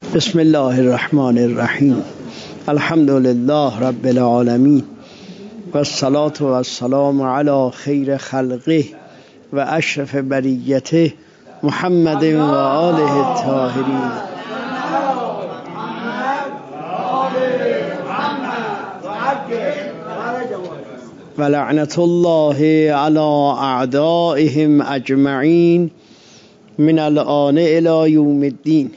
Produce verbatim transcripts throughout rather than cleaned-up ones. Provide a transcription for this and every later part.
بسم الله الرحمن الرحیم. الحمد لله رب العالمین و الصلاة و السلام علی خیر خلقه و اشرف بریته محمد و آله الطاهرین. و لعنت الله علی اعدائهم اجمعین من الآن الی یوم الدین.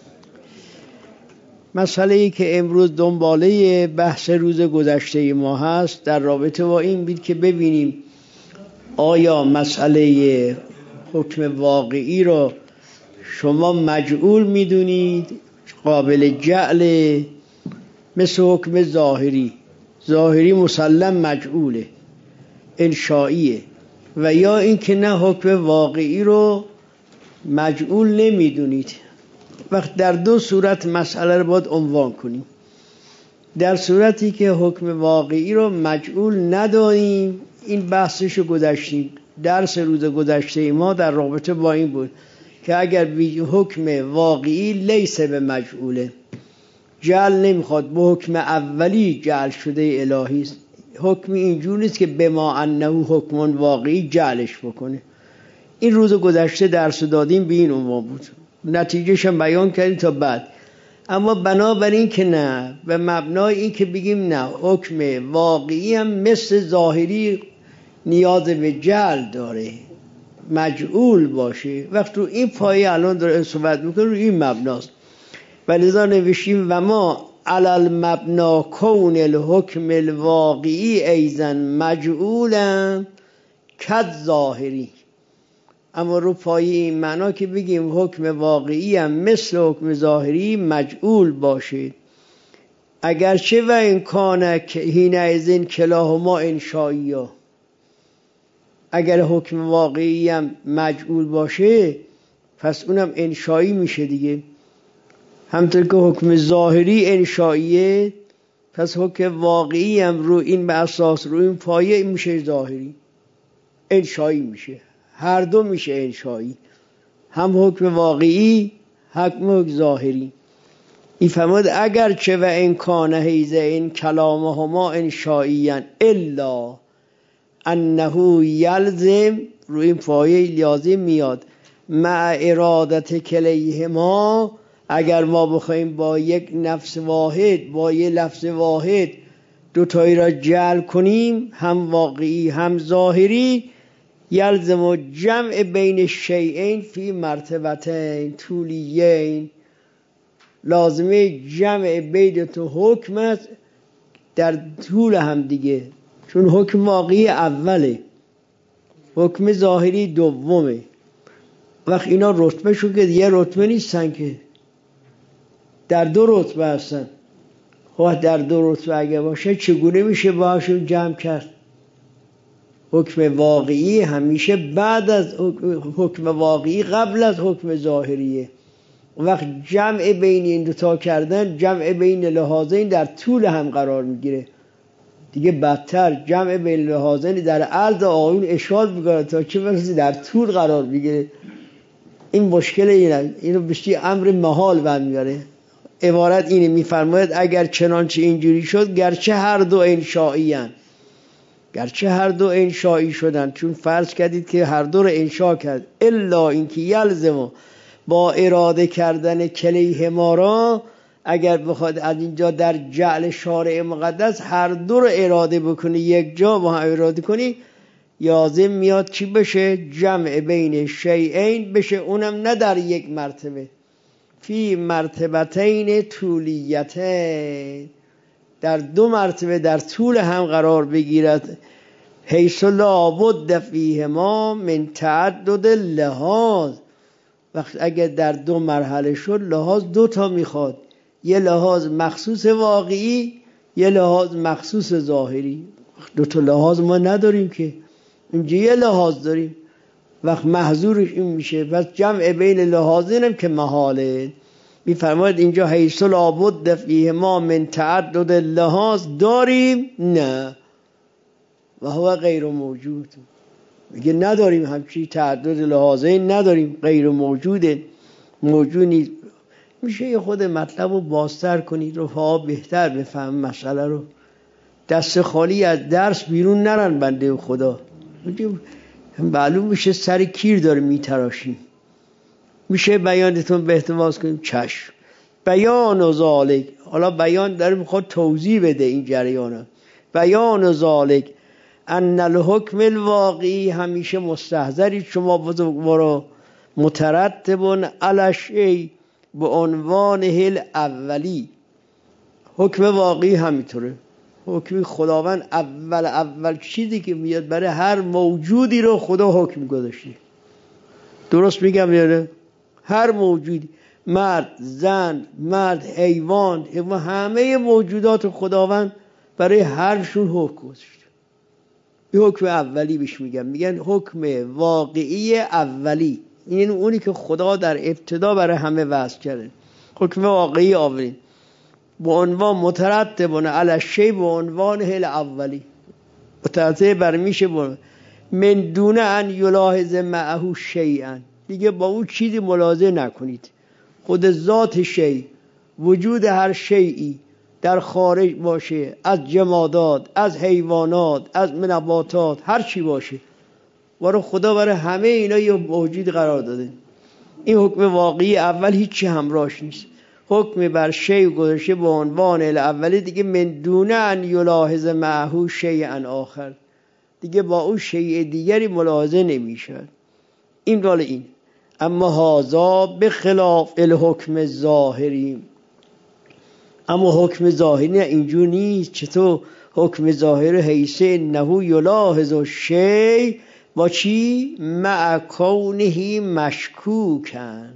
مسئله ای که امروز دنباله بحث روز گذشته ما هست در رابطه با این بود که ببینیم آیا مسئله حکم واقعی را شما مجعول میدونید، قابل جعل، مثل حکم ظاهری. ظاهری مسلم مجعوله، انشائیه، و یا اینکه نه حکم واقعی رو مجعول نمیدونید. وقت در دو صورت مسئله رو باید عنوان کنیم. در صورتی که حکم واقعی رو مجعول نداریم، این بحثش رو گذاشتیم. درس روز گذشته ما در رابطه با این بود که اگر حکم واقعی لیس به مجعوله، جعل نمیخواد، به حکم اولی جعل شده الهی است. حکم اینجور نیست که بما انه حکم واقعی جعلش بکنه. این روز گذشته درس دادیم به این عنوان بود، نتیجهش هم بیان کردیم تا بعد. اما بنابراین که نه، به مبنای این که بگیم نه حکم واقعی هم مثل ظاهری نیاز به جعل داره، مجعول باشه. وقت رو این پایه الان داره صحبت میکنه، رو این مبناست. ولذا نوشیم و ما علی المبنا کون الحکم الواقعی ایزن مجعولا کد ظاهری. اما رو پایه این معنا که بگیم حکم واقعی هم مثل حکم ظاهری مجعول باشه، اگرچه و این کانه هینه از این کلاهما انشایی ها. اگر حکم واقعی هم مجعول باشه پس اونم انشایی میشه دیگه. همطور که حکم ظاهری انشاییه، پس حکم واقعی هم رو این به اساس رو این پایه میشه ظاهری، انشایی میشه. هر دو میشه انشایی، هم حکم واقعی حکم حکم ظاهری. این فرمود اگر چه و امکان حیزه این کلامهما انشاییان الا انه یلزم، رو این پایه لازم میاد مع ارادت کلیهما. اگر ما بخوایم با یک نفس واحد، با یک لفظ واحد دوتایی را جعل کنیم، هم واقعی هم ظاهری، یلزم جمع بین شیئین فی مرتبتین طولیین. لازمه جمع بین تو حکم است در طول هم دیگه، چون حکم واقعی اوله، حکم ظاهری دومه. وقت اینا رتبه شو که یه رتبه نیستن، که در دو رتبه هستن. خب در دو رتبه اگه باشه چگونه میشه باهاشون جمع کرد؟ حکم واقعی همیشه بعد از حکم واقعی قبل از حکم ظاهریه. وقت جمع بین این دوتا کردن، جمع بین لحاظین در طول هم قرار میگیره دیگه. بدتر جمع بین لحاظین در عرض آیون اشاره میکنه تا چه برسه در طول قرار میگیره. این مشکل اینه، اینو بشتی امر محال برمیاره. عبارت اینه، میفرماید اگر چنانچه اینجوری شد، گرچه هر دو انشایی هن. گرچه هر دو انشایی شدن، چون فرض کردید که هر دو رو انشا کرد، الا اینکه یلزم با اراده کردن کلیه ما را، اگر بخواد از اینجا در جعل شارع مقدس هر دو رو اراده بکنی، یک جا با هم اراده کنی، لازم میاد چی بشه؟ جمع بین شیئین بشه، اونم نه در یک مرتبه، فی مرتبتین طولیتین، در دو مرتبه در طول هم قرار بگیرد. حیث لا بد فیهما من تعدد لحاظ. وقت اگر در دو مرحله شد، لحاظ دو تا میخواد، یه لحاظ مخصوص واقعی، یه لحاظ مخصوص ظاهری. دو تا لحاظ ما نداریم که، اینجا یه لحاظ داریم. وقت محظورش این میشه، پس جمع بین لحاظینم که محاله. میفرماید اینجا حیث لا بد فیهما من تعدد لحاظ داریم؟ نه، و هو غیر موجود. میگه نداریم، همچی تعدد لحاظین نداریم، غیر موجوده، موجود نیست. میشه یه خود مطلب رو بازتر کنید، رفقا بهتر بفهم مسئله رو، دست خالی از درس بیرون نرن بنده خدا. معلوم میشه سر کیر داره میتراشیم. میشه بیانتون به احتماس کنیم؟ چشم. بیان و ذالک، حالا بیان داره میخواد توضیح بده این جریانه. بیان و ذالک ان الحکم الواقعی، همیشه مستحضرید شما بزرگوارا، مترتبون علی شیء به عنوان هل اولی. حکم واقعی همینطوره، حکم خداوند اول اول چیزی که میاد برای هر موجودی رو خدا حکم گذاشته. درست میگم یاره؟ هر موجودی، مرد، زن، مرد، حیوان، حیوان، همه موجودات خداوند برای هرشون حکم گذاشته. این حکم اولی بهش میگن، میگن حکم واقعی اولی. این اونی که خدا در ابتدا برای همه وضع کرده، حکم واقعی اولی به عنوان مترتبون علی شیء، به عنوان هل اولی مترتب بر میشه من دون ان یلاحظ معه شیئا، دیگه با اون چیزی ملاحظه نکنید. خود ذات شیء، وجود هر شیئی در خارج باشه، از جمادات، از حیوانات، از نباتات، هر چی باشه، وارو خدا برای همه اینا یه موجود قرار داده. این حکم واقعی اول هیچی همراهش نیست. حکم بر شیء گذاشته به عنوان الاولی، دیگه من دون ان یلاحظ معه شیئا آخر، دیگه با اون شیء دیگری ملاحظه نمیشه. این دال این. اما هازا به خلاف الحکم ظاهری، اما حکم ظاهری نه، اینجور نیست. چطور حکم ظاهر حیث انه یلاحظ شیء با چی؟ مع کونه مشکوکن،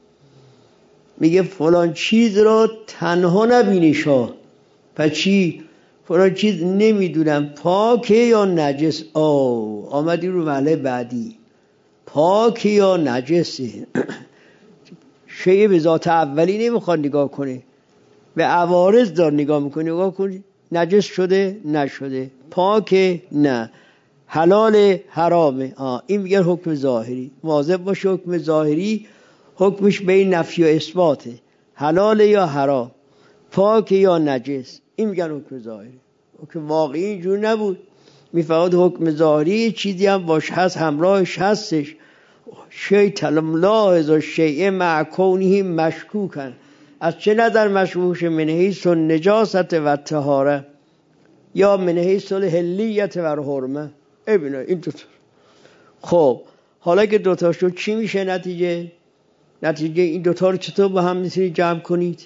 میگه فلان چیز را تنها نبینیشا. پس چی؟ فلان چیز نمیدونم پاکه یا نجس. آه آمدی رو محله بعدی، پاکه یا نجسه. شیء به ذات اولی نمیخواد نگاه کنه، به عوارض دار نگاه میکنه. نگاه کنی نجس شده نشده، پاکه نه، حلال حرامه. آه این میگه حکم ظاهری. مواظب باشه حکم ظاهری حکمش بین نفی و اثباته، حلال یا حرام، پاک یا نجس. این میگن حکم ظاهری. حکم واقعی اینجور نبود. میفهمد حکم ظاهری چیزی هم باش هست، همراهش هستش. شیء تلملاحظ و شیء مع کونه مشکوکن. از چه نظر مشکوک؟ من حیث النجاست و طهاره، یا من حیث الحلیت و الحرمه. ببینید این دو تا. خب حالا که دوتا شد چی میشه نتیجه؟ نتیجه این دوتا رو چطور با هم میتونید جمع کنید؟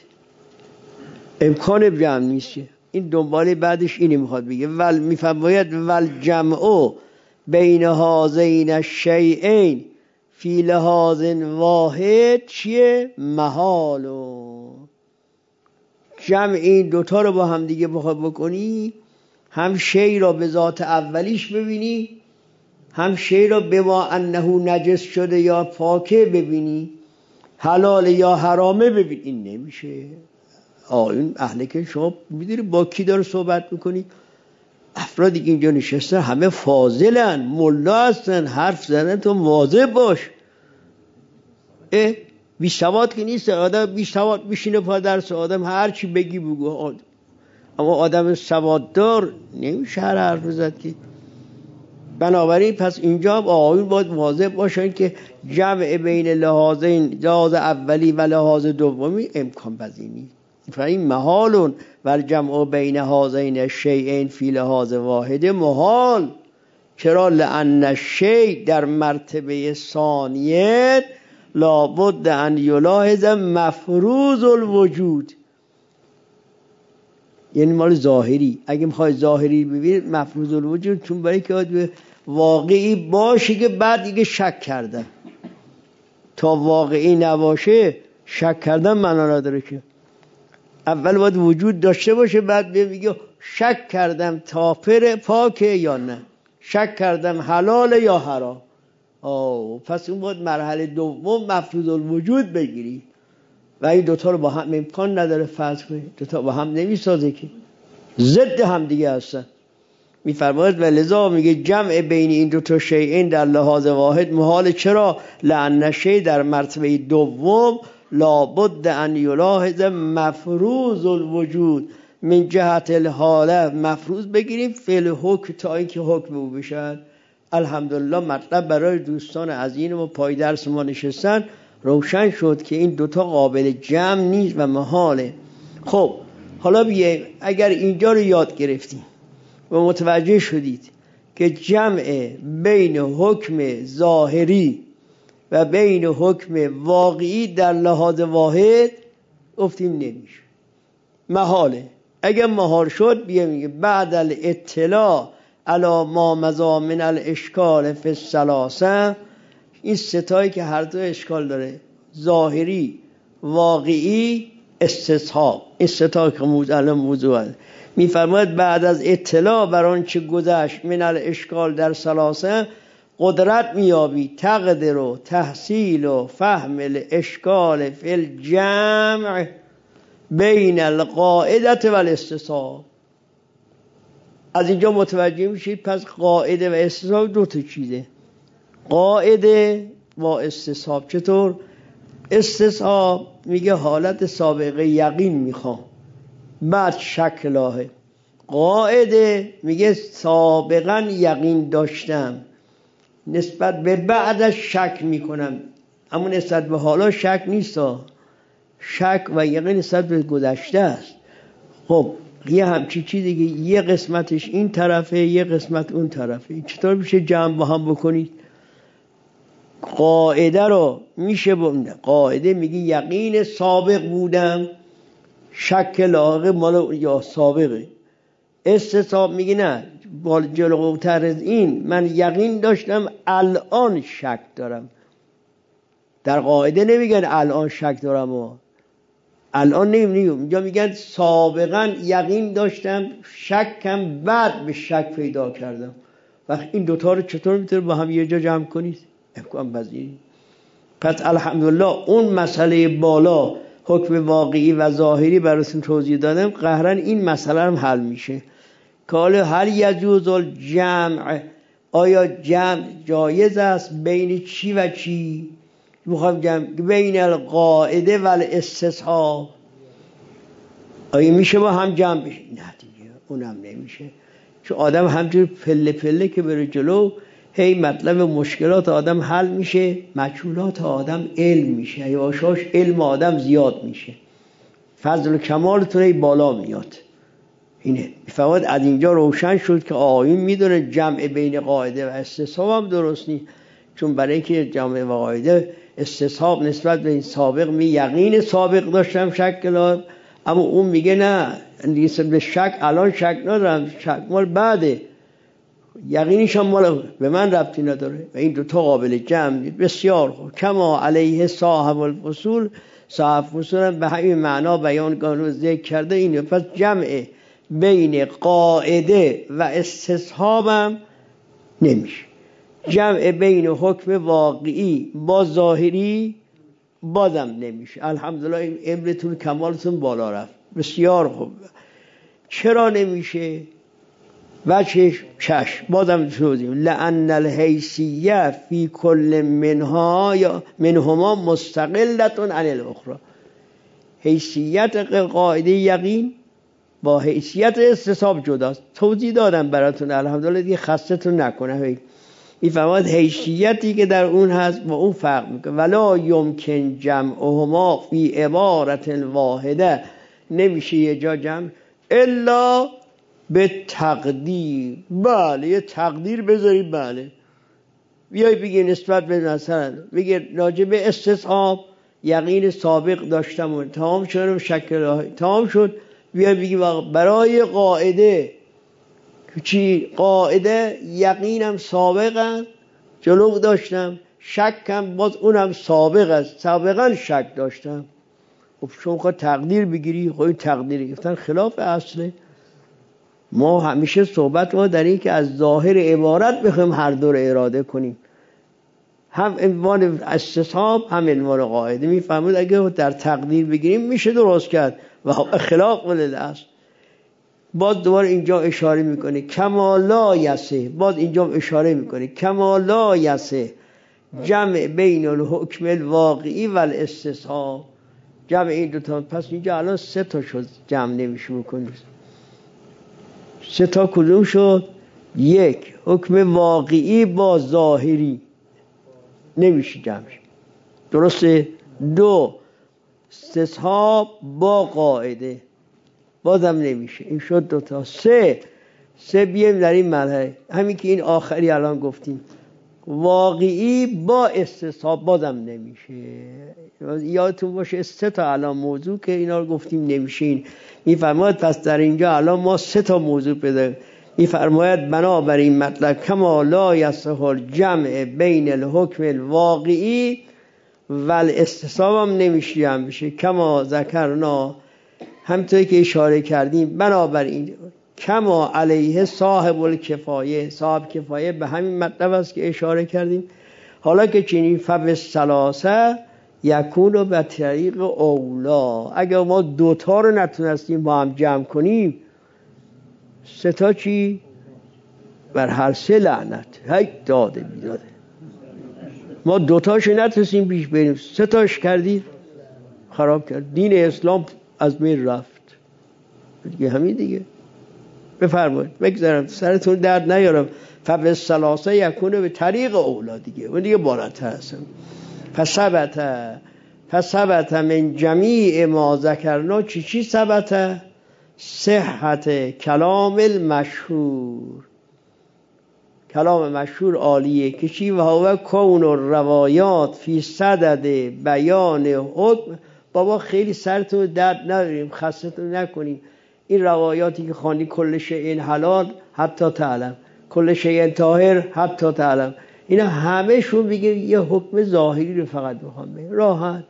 امکان جمع نیست. این دنباله بعدش اینی میخواد بگه ول میفرماید ول جمع بین هذین الشیئین فی لحاظ واحد چیه؟ محال. جمع این دوتا رو با هم دیگه بخواد بکنی، هم شیء را به ذات اولیش ببینی، هم شیء را به ما انه نجس شده یا پاکه ببینی، حلال یا حرامه ببین. این نمیشه. آیون اهله که شما میدونی با کی داره صحبت میکنی؟ افرادی که اینجا نشستن همه فاضلن، ملا هستن، حرف زدن تو مواظب باش. اه بی سواد که نیست. آدم بی سواد میشینه پا درس، آدم هر چی بگی بگو. آدم. اما آدم سواددار نمیشه هر حرف زد که. بنابراین پس اینجا آیون باید مواظب باشن که جمع بین لحاظین، لحاظ اولی و لحاظ دومی امکان پذیری. فاین محال و جمع بین هذین الشیئین فی لحاظ واحد محال. چرا؟ لأن الشیء در مرتبه ثانیه لابد ان یلاحظ مفروض الوجود. یعنی مال ظاهری. اگه میخوای ظاهری ببینید مفروض الوجود، چون برای که واقعی باشه که بعد دیگه شک کردن. تا واقعی نباشه شک کردن معنا نداره که. اول باید وجود داشته باشه، بعد میگه شک کردم تافر پاکه یا نه، شک کردم حلال یا حرام. آه پس اون باید مرحله دوم مفروض الوجود بگیری. و این دوتا رو با هم امکان نداره فرض کنی، دوتا با هم نمیسازه که، ضد هم دیگه هستن. میفرماید و لذا میگه جمع بین این دوتا شیئین در لحاظ واحد محال. چرا؟ لأن شیء در مرتبه دوم لابد ان یلاحظ مفروض الوجود من جهت الحاله، مفروض بگیریم فعل حکم تا اینکه حکم او بشد. الحمدلله مطلب برای دوستان عزیزم و پای درس ما نشستن روشن شد که این دوتا قابل جمع نیست و محاله. خب حالا بیاییم اگر اینجا رو یاد گرفتیم و متوجه شدید که جمع بین حکم ظاهری و بین حکم واقعی در لحاظ واحد گفتیم نمیشه، محاله. اگر محال شد بیاییم بعد الاطلاع علی ما مضی من الاشکال فی الثلاثه، این ستایی که هر دو اشکال داره، ظاهری واقعی استصحاب، این ستا که موضوع موضوع میفرماید بعد از اطلاع بر آن چه گذشت من الاشکال در ثلاثه قدرت میابی تقدر و تحصیل و فهم الاشکال فی الجمع بین القاعده و الاستصحاب. از اینجا متوجه میشید پس قاعده و استصحاب دو تا چیزه، قاعده و استصحاب. چطور؟ استصحاب میگه حالت سابقه یقین میخوام بعد شک لاحق، قاعده میگه سابقا یقین داشتم نسبت به بعدش شک میکنم، اما نسبت به حالا شک نیست، شک و یقین نسبت به گذشته است. خب یه همچی چیزی که یه قسمتش این طرفه یه قسمت اون طرفه، چطور میشه جمع با هم بکنید؟ قاعده رو میشه بکنید. قاعده میگه یقین سابق بودم، شک لاحق مال یا سابقه. استصحاب میگه نه، جلوتر از این من یقین داشتم الان شک دارم. در قاعده نمیگن الان شک دارم و الان نمیگم، اینجا میگن سابقا یقین داشتم شکم بعد به شک پیدا کردم. وقت این دوتا رو چطور میتونه با هم یه جا جمع کنید؟ امکان پذیر. پس الحمدلله اون مسئله بالا حکم واقعی و ظاهری براتون توضیح دادم، قهرن این مسئله هم حل میشه که حالا هل یجوز الجمع، آیا جمع جایز است بین چی و چی؟ میخوام جمع بین القاعده و الاستصحاب، آیا میشه با هم جمع بشه؟ نه دیگه اونم نمیشه، چون آدم همجور پله پله که بره جلو هی مطلب مشکلات آدم حل میشه، مجهولات آدم علم میشه، یواشاش علم آدم زیاد میشه، فضل و کمالتون ای بالا میاد. اینه فقط از اینجا روشن شد که آیین میدونه جمع بین قاعده و استصحاب هم درست نیست، چون برای که جمع و قاعده استصحاب نسبت به این سابق می یقین سابق داشتم شک لاحق، اما اون میگه نه نسبت به شک الان شک ندارم، شک مال بعده، یقینش هم مال به من ربطی نداره. و این دوتا قابل جمع بسیار خوب. کما علیه صاحب الفصول، صاحب فصول هم به همین معنا بیان قانون ذکر کرده. اینه پس جمع بین قاعده و استصحاب هم نمیشه، جمع بین حکم واقعی با ظاهری بازم نمیشه. الحمدلله امرتون کمالتون بالا رفت، بسیار خوب. چرا نمیشه؟ وجهش چشم بازم توضیح، لأن الحیثیه فی کل منها یا منهما مستقلة عن الاخرى. حیثیت قاعده یقین با حیثیت استصحاب جداست، توضیح دادم براتون الحمدلله دیگه خستتون نکنه. این فرماد حیثیتی که در اون هست با اون فرق میکنه. ولا یمکن جمعهما فی عبارت واحده، نمیشه یه جا جمع الا به تقدیر. بله یه تقدیر بذارید، بله بیایی بگی نسبت به مثلا بگی راجع به استصحاب یقین سابق داشتم و تمام شدم شکل تمام شد، بیایی بگی برای قاعده چی؟ قاعده یقینم سابق است جلو داشتم، شکم باز اونم سابق است سابقا شک داشتم. خب شما خواهد تقدیر بگیری، خواهی تقدیر گفتن خلاف اصله. ما همیشه صحبت ما در این که از ظاهر عبارت بخوایم هر دو رو اراده کنیم، هم عنوان استصحاب هم عنوان قاعده. میفهمید اگه در تقدیر بگیریم میشه درست کرد و خلاف ولل است. باز دوباره اینجا اشاره میکنه کما لا یسه، باز اینجا اشاره میکنه کما لا یسه جمع بین الحکم الواقعی و الاستصحاب. جمع این دوتا. پس اینجا الان سه تا شد، جمع نمیشه بکنید. سه تا کدوم شد؟ یک، حکم واقعی با ظاهری نمیشه جمع شد، درسته؟ دو، استصحاب با قاعده بازم نمیشه، این شد دوتا. سه سه بیایم در این مرحله، همین که این آخری الان گفتیم، واقعی با استصحاب بازم نمیشه. یادتون باشه سه تا الان موضوع که اینا رو گفتیم نمیشه. این میفرماید پس در اینجا الان ما سه تا موضوع پیدا میفرماید بنابراین مطلق کما لا یصح الجمع بین الحکم الواقعی و الاستصحاب هم نمیشه هم بشه. کما ذکرنا، همونطوری که اشاره کردیم، بنابراین کما علیه صاحب الکفایه، صاحب کفایه به همین مطلب است که اشاره کردیم. حالا که چنین فبالثلاثه یکون به طریق اولا، اگر ما دوتا رو نتونستیم با هم جمع کنیم، سه تا چی؟ بر هر سه لعنت. هی داده بیداده، ما دوتاش نتونستیم پیش بریم، سه تاش کردیم، خراب کرد، دین اسلام از بین رفت دیگه. همین دیگه. بفرمایید بگذارم سرتون درد نیارم. فبالثلاثه یکونه به طریق اولا دیگه، اون دیگه بالاتر هستم. فثبت فثبت من جمیع ما ذکرنا، چی چی ثبت؟ صحت کلام المشهور، کلام مشهور عالیه که چی؟ و هو کون الروایات فی صدد بیان حکم. بابا خیلی سرتون درد نداریم، خستتون نکنیم. این روایاتی که خوانی کل شیء حلال حتی تعلم، کل شیء طاهر حتی تعلم، اینا همه شون میگه یه حکم ظاهری رو فقط بخوام بگم، راحت.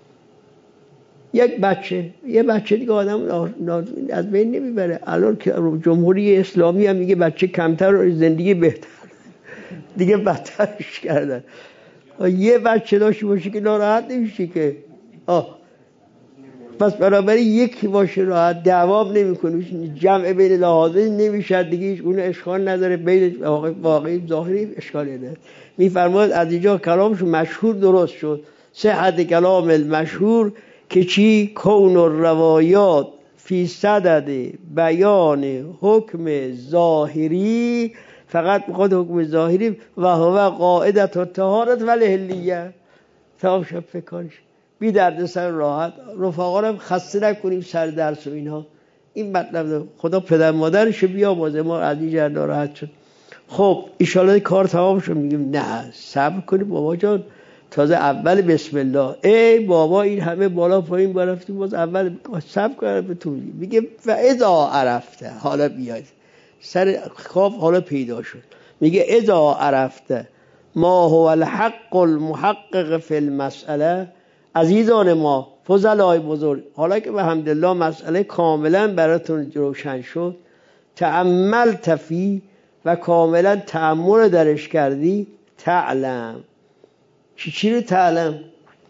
یک بچه یه بچه دیگه آدم از بین نمیبره. الان که جمهوری اسلامی هم میگه بچه کمتر زندگی بهتر، دیگه بدترش کردن. یه بچه داشته باشه که ناراحت نمیشه که. آه پس بنابراین یکی باشه راحت، دوام نمیکنه، جمع بین لحاظه نمیشه دیگه، هیچ اون اشکال نداره، بین واقعی ظاهری اشکالی نداره. میفرماید از اینجا کلامش مشهور درست شد. صحت کلام المشهور که چی؟ کون الروایات فی صدد بیان حکم ظاهری، فقط بخواد حکم ظاهری، و هو قاعدت و طهارت و الحلیه. تمام شد فکرش، بی درد سر، راحت. رفقا هم خسته نکنیم سر درس و اینها. این مطلب خدا پدر مادرش بیامرزه، ما از این جهت ناراحت شد. خب ایشالا کار تمام شد. میگیم نه صبر کنیم بابا جان، تازه اول بسم الله. ای بابا این همه بالا پایین برفتیم، باز اول صبر کنیم به تو. میگه فاذا عرفته، حالا بیاید سر خواب حالا پیدا شد. میگه اذا عرفته ما هو الحق المحقق فی المسئله، عزیزان ما فضلای بزرگ، حالا که به حمدالله مسئله کاملا براتون روشن شد، تأمل تفی و کاملا تأمل درش کردی، تعلم. چی چی رو تعلم؟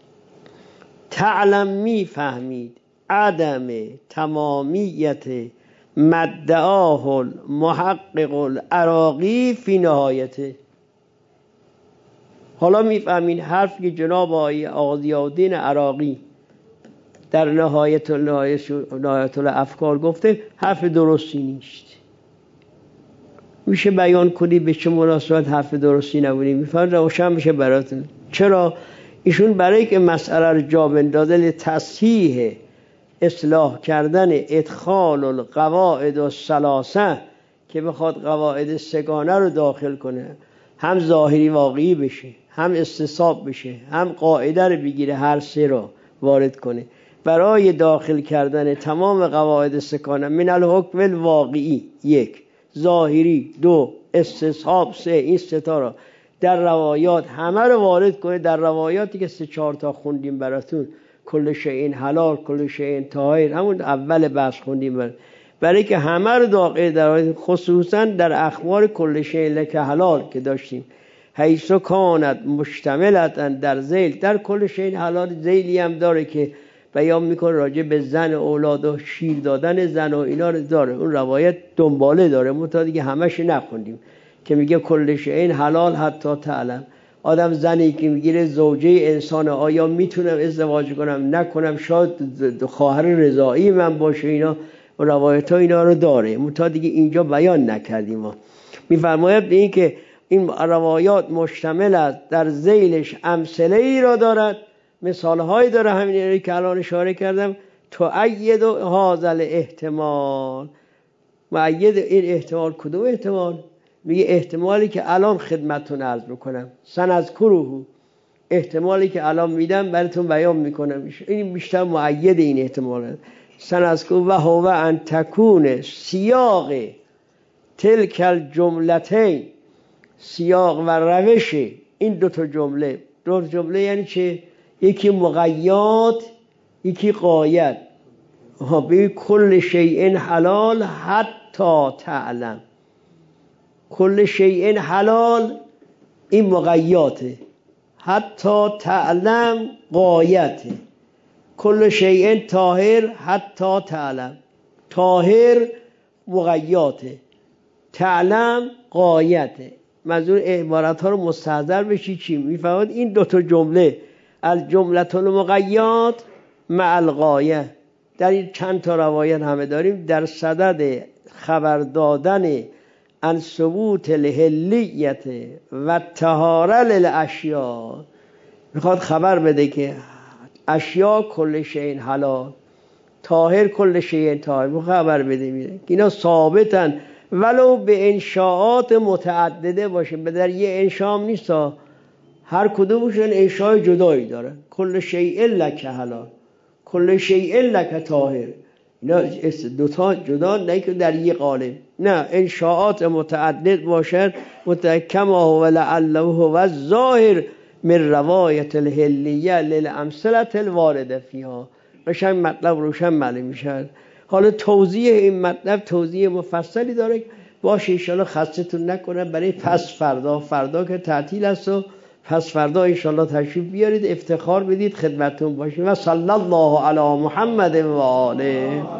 تعلم میفهمید عدم تمامیت مدعاه المحقق العراقی فی نهایته. حالا میفهمین حرف که جناب آقای ضیاءالدین عراقی در نهایت نهایت الافکار گفته حرف درستی نیست. میشه بیان کنی به چه مناسبت حرف درستی نبودی؟ میفهمید روشن میشه براتون. چرا؟ ایشون برای که مسئله رو جا بندازه، لتصحیح اصلاح کردن ادخال القواعد الثلاثه، که بخواد قواعد سگانه رو داخل کنه، هم ظاهری واقعی بشه، هم استصحاب بشه، هم قاعده رو بگیره، هر سه رو وارد کنه. برای داخل کردن تمام قواعد سگانه، من الحکم الواقعی یک، ظاهری دو، استصحاب سه، این سه تا رو در روایات همه رو وارد کنه. در روایاتی که سه چهار تا خوندیم براتون، کل شیء حلال، کل شیء طاهر، همون اول بحث خوندیم براتون، برای که همه رو داخل در، خصوصا در اخبار کل شیء لک حلال که داشتیم، حیث کانت مشتملتا در ذیل، در کل شیء حلال ذیلی هم داره که بیان میکنه راجع به زن، اولاد و شیر دادن زن و اینا رو داره، اون روایت دنباله داره، ما تا دیگه همش نخوندیم که میگه کل شیء حلال حتی تعلم. آدم زنی که میگیره زوجه انسان، آیا میتونم ازدواج کنم نکنم، شاید خواهر رضایی من باشه، اینا روایت ها اینا رو داره، تا دیگه اینجا بیان نکردیم. ما میفرماید به این که این روایات مشتمل است در ذیلش امثله ای را دارد، مثال هایی داره، همین که الان اشاره کردم، تؤید هذا الاحتمال. مؤید این احتمال کدوم احتمال؟ میگه احتمالی که الان خدمتتون عرض میکنم، سنذکره، احتمالی که الان میدم براتون بیان میکنم، این بیشتر مؤید این احتماله. سنذکره و هو ان تکون سیاق تلک الجملتین، سیاق و روش این دو تا جمله، دو تا جمله یعنی چه؟ یکی مقیات یکی قایت. ها به کل شیء حلال حتی تعلم، کل شیء حلال این مقیاته، حتی تعلم قایته. کل شیء طاهر حتی تعلم، طاهر مقیاته، تعلم قایته. منظور عبارت ها رو مستحضر بشی چی میفهمد؟ این دوتا جمله الجمله المقیات مع الغایه، در این چند تا روایت همه داریم در صدد خبر دادن عن ثبوت الحلیت و طهاره للاشیاء. میخواد خبر بده که اشیاء کل شیء حلال، طاهر کل شیء طاهر، میخواد خبر بده میره اینا ثابتن ولو به انشاءات متعدده باشه، به در یه انشام نیست، هر کدومشون انشاء جدایی دارن. کل شیء لک حلال، کل شیء لک طاهر، اینا دوتا جدا نه که در یه قالب، نه انشاءات متعدد باشد. متکما و لعله و الظاهر من روایت الحلیه للامثله الوارده فیها. قشنگ مطلب روشن معلوم میشه. حالا توضیح این مطلب توضیح مفصلی داره، باشه ان شاءالله خستتون نکنه برای پس فردا، فردا که تعطیل است و پس فردا ان شاءالله تشریف بیارید، افتخار بدید خدمتتون باشیم. و صلی الله علی محمد و آله.